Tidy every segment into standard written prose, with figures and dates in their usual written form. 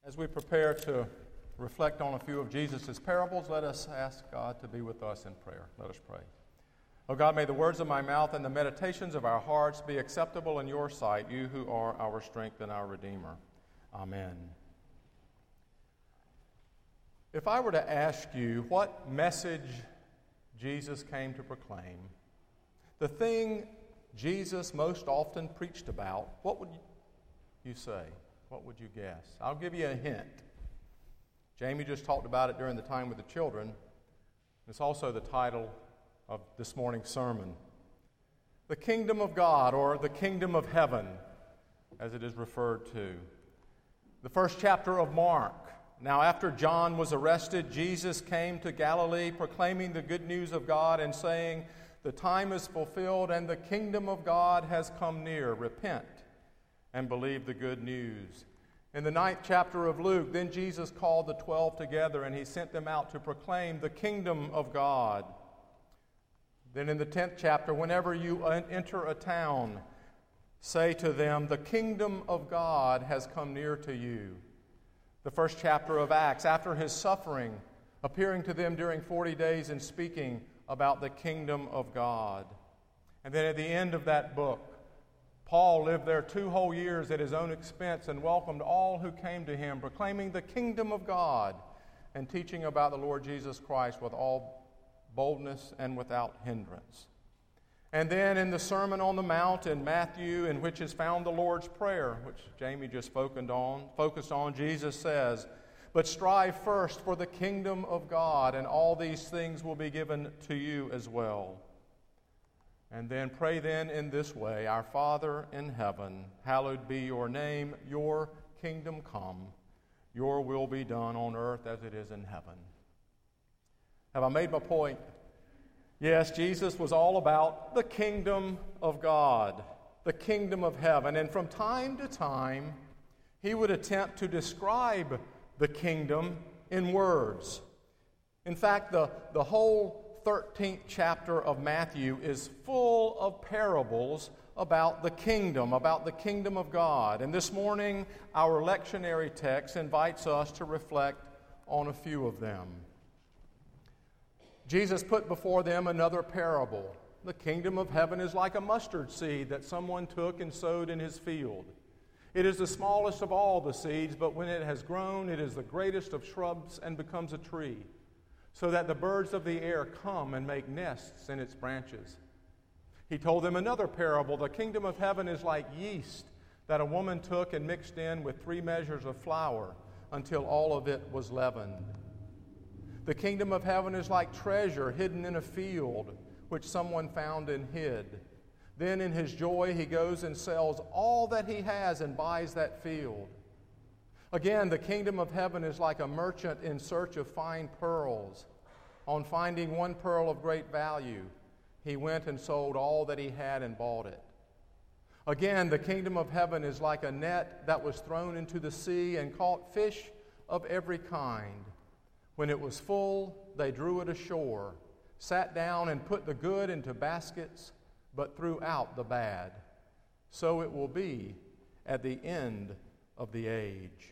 As we prepare to reflect on a few of Jesus' parables, let us ask God to be with us in prayer. Let us pray. Oh God, may the words of my mouth and the meditations of our hearts be acceptable in your sight, you who are our strength and our Redeemer. Amen. If I were to ask you what message Jesus came to proclaim, the thing Jesus most often preached about, what would you say? What would you guess? I'll give you a hint. Jamie just talked about it during the time with the children. It's also the title of this morning's sermon. The kingdom of God, or the kingdom of heaven, as it is referred to. The first chapter of Mark. Now, after John was arrested, Jesus came to Galilee proclaiming the good news of God and saying, "The time is fulfilled and the kingdom of God has come near. Repent and believe the good news." In the 9th chapter of Luke, then Jesus called the 12 together and he sent them out to proclaim the kingdom of God. Then in the 10th chapter, whenever you enter a town, say to them, "The kingdom of God has come near to you." The first chapter of Acts, after his suffering, appearing to them during 40 days and speaking about the kingdom of God. And then at the end of that book, Paul lived there 2 whole years at his own expense and welcomed all who came to him, proclaiming the kingdom of God and teaching about the Lord Jesus Christ with all boldness and without hindrance. And then in the Sermon on the Mount in Matthew, in which is found the Lord's Prayer, which Jamie just focused on, Jesus says, "But strive first for the kingdom of God, and all these things will be given to you as well." And then pray then in this way, "Our Father in heaven, hallowed be your name, your kingdom come, your will be done on earth as it is in heaven." Have I made my point? Yes, Jesus was all about the kingdom of God, the kingdom of heaven. And from time to time, he would attempt to describe the kingdom in words. In fact, the whole 13th chapter of Matthew is full of parables about the kingdom of God. And this morning, our lectionary text invites us to reflect on a few of them. Jesus put before them another parable. The kingdom of heaven is like a mustard seed that someone took and sowed in his field. It is the smallest of all the seeds, but when it has grown, it is the greatest of shrubs and becomes a tree, so that the birds of the air come and make nests in its branches. He told them another parable. The kingdom of heaven is like yeast that a woman took and mixed in with 3 measures of flour until all of it was leavened. The kingdom of heaven is like treasure hidden in a field, which someone found and hid. Then in his joy he goes and sells all that he has and buys that field. Again, the kingdom of heaven is like a merchant in search of fine pearls. On finding one pearl of great value, he went and sold all that he had and bought it. Again, the kingdom of heaven is like a net that was thrown into the sea and caught fish of every kind. When it was full, they drew it ashore, sat down and put the good into baskets, but threw out the bad. So it will be at the end of the age.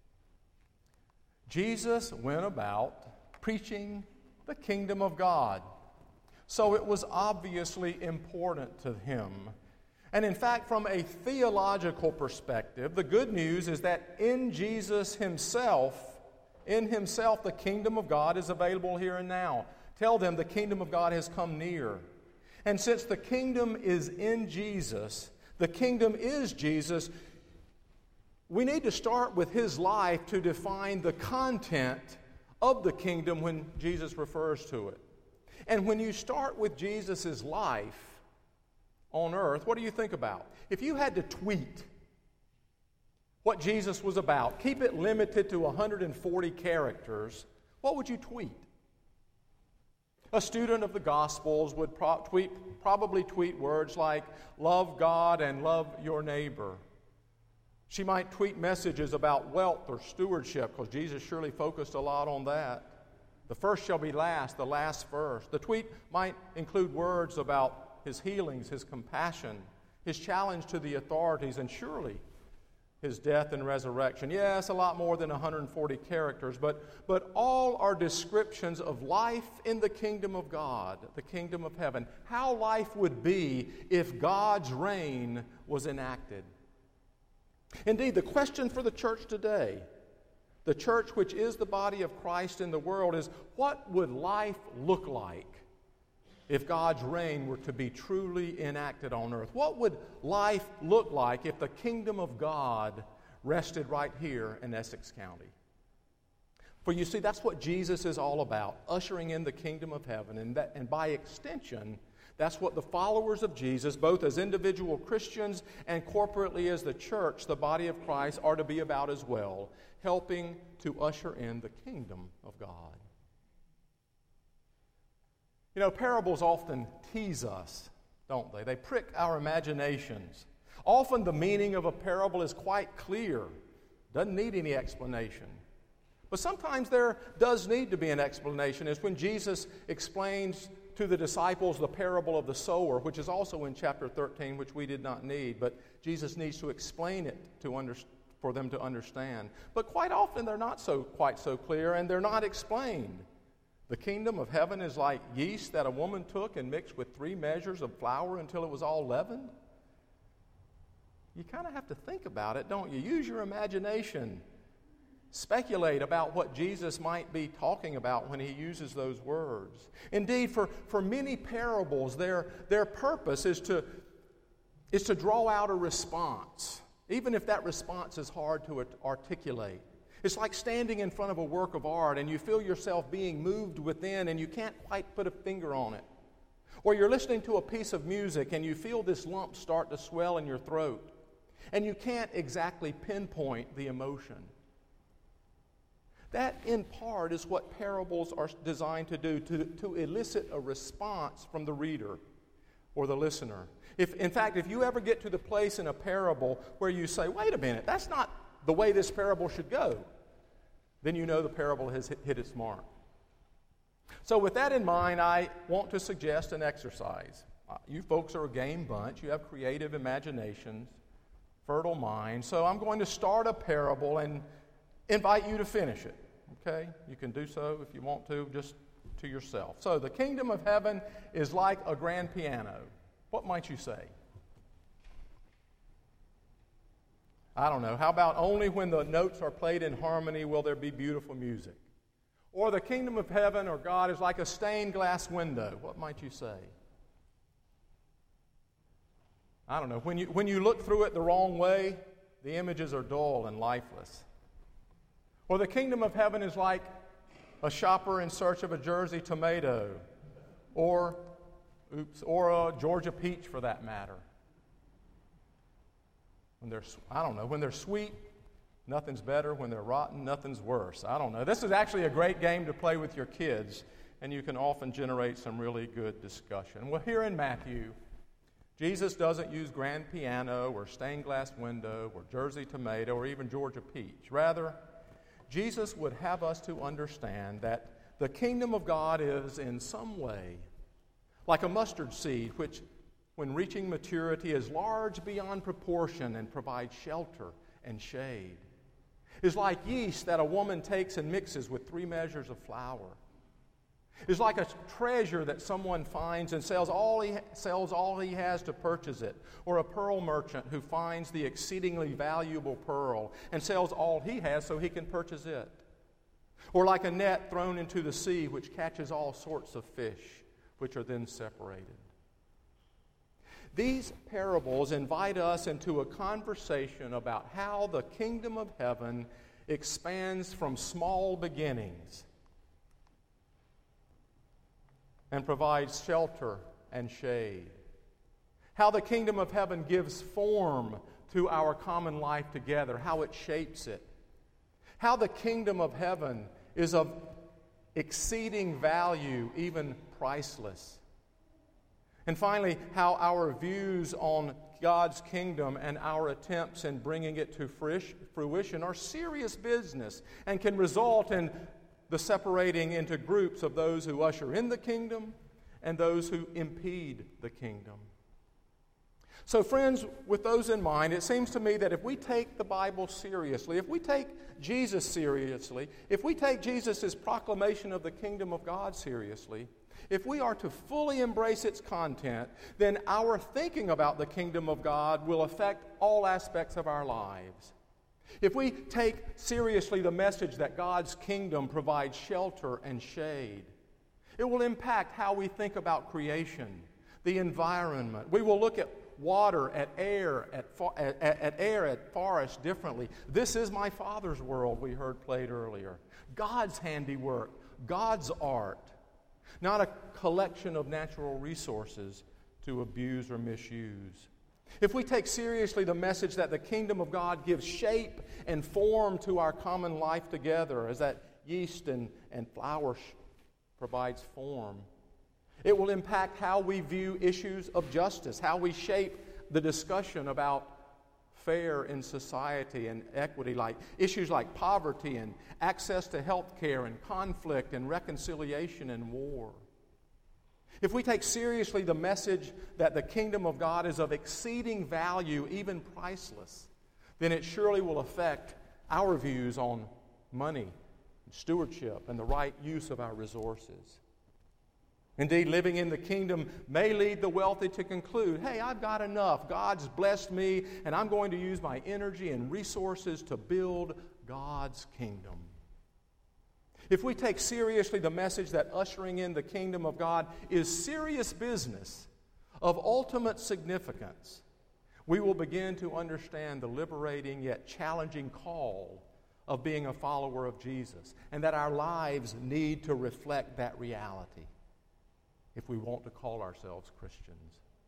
Jesus went about preaching the kingdom of God. So it was obviously important to him. And in fact, from a theological perspective, the good news is that in Jesus himself, the kingdom of God is available here and now. Tell them the kingdom of God has come near. And since the kingdom is in Jesus, the kingdom is Jesus, we need to start with his life to define the content of the kingdom when Jesus refers to it. And when you start with Jesus' life on earth, what do you think about? If you had to tweet what Jesus was about, keep it limited to 140 characters, what would you tweet? A student of the Gospels would probably tweet words like, "Love God and love your neighbor." She might tweet messages about wealth or stewardship, because Jesus surely focused a lot on that. The first shall be last, the last first. The tweet might include words about his healings, his compassion, his challenge to the authorities, and surely his death and resurrection. Yes, a lot more than 140 characters, but all are descriptions of life in the kingdom of God, the kingdom of heaven. How life would be if God's reign was enacted. Indeed, the question for the church today, the church which is the body of Christ in the world, is what would life look like if God's reign were to be truly enacted on earth? What would life look like if the kingdom of God rested right here in Essex County? For you see, that's what Jesus is all about, ushering in the kingdom of heaven. And by extension, that's what the followers of Jesus, both as individual Christians and corporately as the church, the body of Christ, are to be about as well, helping to usher in the kingdom of God. You know, parables often tease us, don't they? They prick our imaginations. Often the meaning of a parable is quite clear, doesn't need any explanation. But sometimes there does need to be an explanation, as when Jesus explains to the disciples the parable of the sower, which is also in chapter 13, which we did not need, but Jesus needs to explain it for them to understand. But quite often they're not quite so clear, and they're not explained. The kingdom of heaven is like yeast that a woman took and mixed with 3 measures of flour until it was all leavened. You kind of have to think about it, don't you? Use your imagination. Speculate about what Jesus might be talking about when he uses those words. Indeed, for many parables, their purpose is to draw out a response, even if that response is hard to articulate. It's like standing in front of a work of art and you feel yourself being moved within and you can't quite put a finger on it. Or you're listening to a piece of music and you feel this lump start to swell in your throat and you can't exactly pinpoint the emotion. That, in part, is what parables are designed to do, to elicit a response from the reader or the listener. In fact, if you ever get to the place in a parable where you say, wait a minute, that's not the way this parable should go, then you know the parable has hit its mark. So with that in mind, I want to suggest an exercise. You folks are a game bunch. You have creative imaginations, fertile minds. So I'm going to start a parable and invite you to finish it. Okay? You can do so if you want to, just to yourself. So the kingdom of heaven is like a grand piano. What might you say? I don't know. How about only when the notes are played in harmony will there be beautiful music? Or the kingdom of heaven or God is like a stained glass window. What might you say? I don't know. When you look through it the wrong way, the images are dull and lifeless. Or the kingdom of heaven is like a shopper in search of a Jersey tomato, or a Georgia peach for that matter. When they're sweet, nothing's better. When they're rotten, nothing's worse. I don't know. This is actually a great game to play with your kids, and you can often generate some really good discussion. Well, here in Matthew, Jesus doesn't use grand piano or stained glass window or Jersey tomato or even Georgia peach. Rather, Jesus would have us to understand that the kingdom of God is in some way like a mustard seed, which, when reaching maturity, is large beyond proportion and provides shelter and shade. Is like yeast that a woman takes and mixes with 3 measures of flour. Is like a treasure that someone finds and sells all he has to purchase it. Or a pearl merchant who finds the exceedingly valuable pearl and sells all he has so he can purchase it. Or like a net thrown into the sea which catches all sorts of fish, which are then separated. These parables invite us into a conversation about how the kingdom of heaven expands from small beginnings and provides shelter and shade. How the kingdom of heaven gives form to our common life together, how it shapes it. How the kingdom of heaven is of exceeding value, even priceless. And finally, how our views on God's kingdom and our attempts in bringing it to fruition are serious business and can result in the separating into groups of those who usher in the kingdom and those who impede the kingdom. So friends, with those in mind, it seems to me that if we take the Bible seriously, if we take Jesus seriously, if we take Jesus' proclamation of the kingdom of God seriously, if we are to fully embrace its content, then our thinking about the kingdom of God will affect all aspects of our lives. If we take seriously the message that God's kingdom provides shelter and shade, it will impact how we think about creation, the environment. We will look at water, at air, at forest differently. This is my Father's world, we heard played earlier. God's handiwork, God's art, not a collection of natural resources to abuse or misuse. If we take seriously the message that the kingdom of God gives shape and form to our common life together, as that yeast and flour provides form, it will impact how we view issues of justice, how we shape the discussion about fair in society and equity, like issues like poverty and access to health care and conflict and reconciliation and war. If we take seriously the message that the kingdom of God is of exceeding value, even priceless, then it surely will affect our views on money, stewardship, and the right use of our resources. Indeed, living in the kingdom may lead the wealthy to conclude, hey, I've got enough. God's blessed me, and I'm going to use my energy and resources to build God's kingdom. If we take seriously the message that ushering in the kingdom of God is serious business of ultimate significance, we will begin to understand the liberating yet challenging call of being a follower of Jesus, and that our lives need to reflect that reality if we want to call ourselves Christians.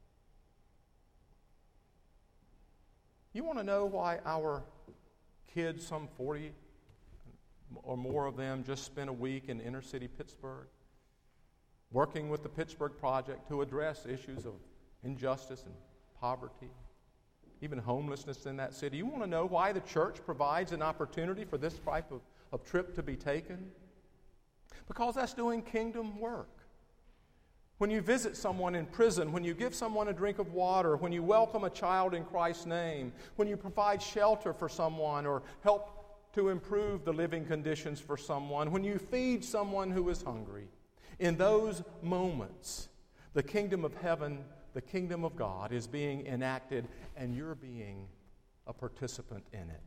You want to know why our kids, some 40 or more of them, just spent a week in inner city Pittsburgh working with the Pittsburgh Project to address issues of injustice and poverty, even homelessness in that city? You want to know why the church provides an opportunity for this type of trip to be taken? Because that's doing kingdom work. When you visit someone in prison, when you give someone a drink of water, when you welcome a child in Christ's name, when you provide shelter for someone or help to improve the living conditions for someone, when you feed someone who is hungry, in those moments, the kingdom of heaven, the kingdom of God is being enacted, and you're being a participant in it.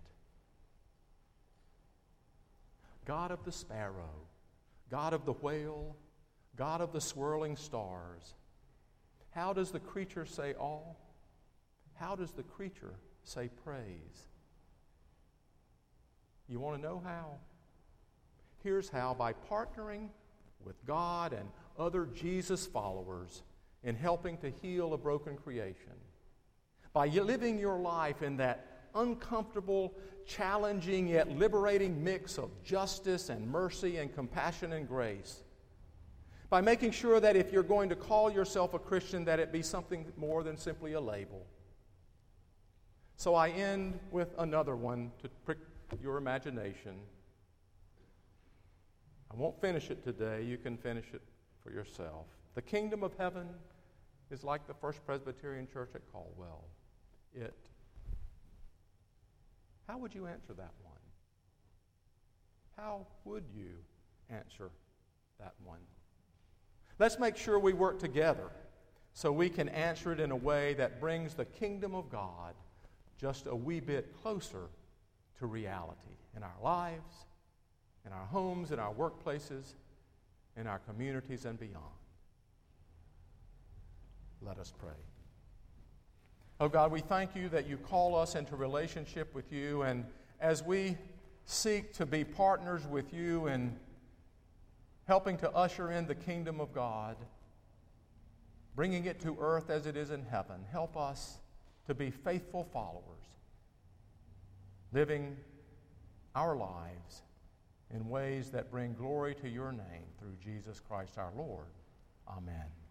God of the sparrow, God of the whale, God of the swirling stars. How does the creature say all? How does the creature say praise? You want to know how? Here's how: by partnering with God and other Jesus followers in helping to heal a broken creation. By living your life in that uncomfortable, challenging, yet liberating mix of justice and mercy and compassion and grace. By making sure that if you're going to call yourself a Christian, that it be something more than simply a label. So I end with another one to prick your imagination. I won't finish it today. You can finish it for yourself. The kingdom of heaven is like the First Presbyterian Church at Caldwell. How would you answer that one? How would you answer that one? Let's make sure we work together so we can answer it in a way that brings the kingdom of God just a wee bit closer to reality in our lives, in our homes, in our workplaces, in our communities, and beyond. Let us pray. Oh God, we thank you that you call us into relationship with you, and as we seek to be partners with you in helping to usher in the kingdom of God, bringing it to earth as it is in heaven, help us to be faithful followers, living our lives in ways that bring glory to your name through Jesus Christ our Lord. Amen.